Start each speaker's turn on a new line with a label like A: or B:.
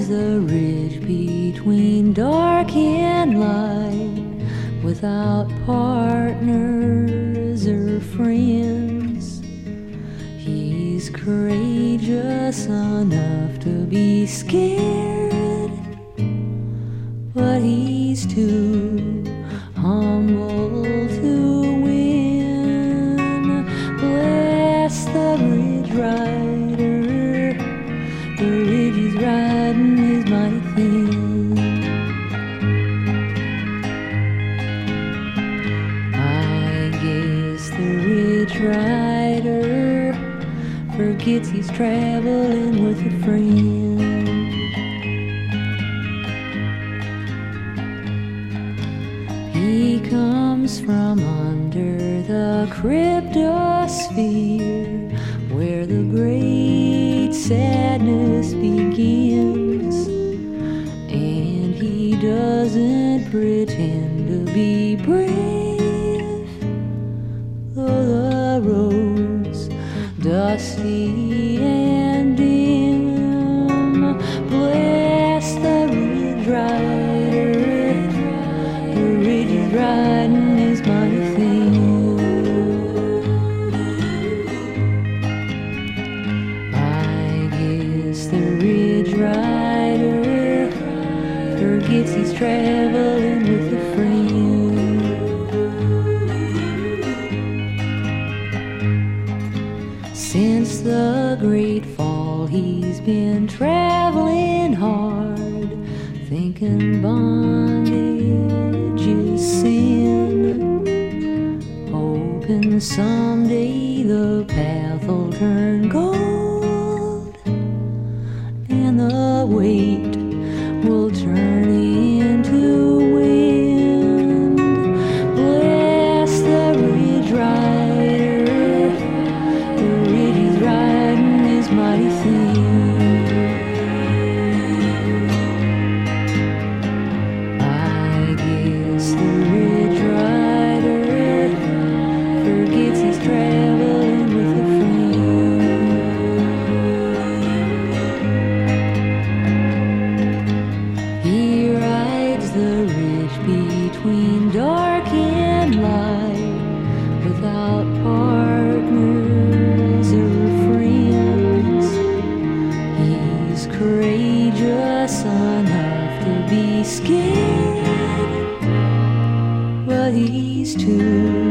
A: the ridge between dark and light, without partners or friends. He's courageous enough to be scared, but he's too humble to win. Bless the ridge rider, the ridge he's riding is mighty thin. I guess the ridge rider forgets he's traveling with a friend. He comes from under the cryptosphere, where the great sadness begins, and he doesn't pretend to be brave, though the road's dusty and dim. Bless the ridge rider, the ridge he's riding is mighty thin. I guess the ridge rider forgets he's traveling with a friend. Since the great fall, he's been traveling hard, thinking bondage is sin, hoping someday the path will turn gold and the weight will turn into wind. Bless the ridge rider, the ridge he's riding is mighty thin. I guess the ridge rider forgets he's traveling with a friend. He rides the ridge between dark and light, without partners or friends. He's courageous enough to be scared, but he's too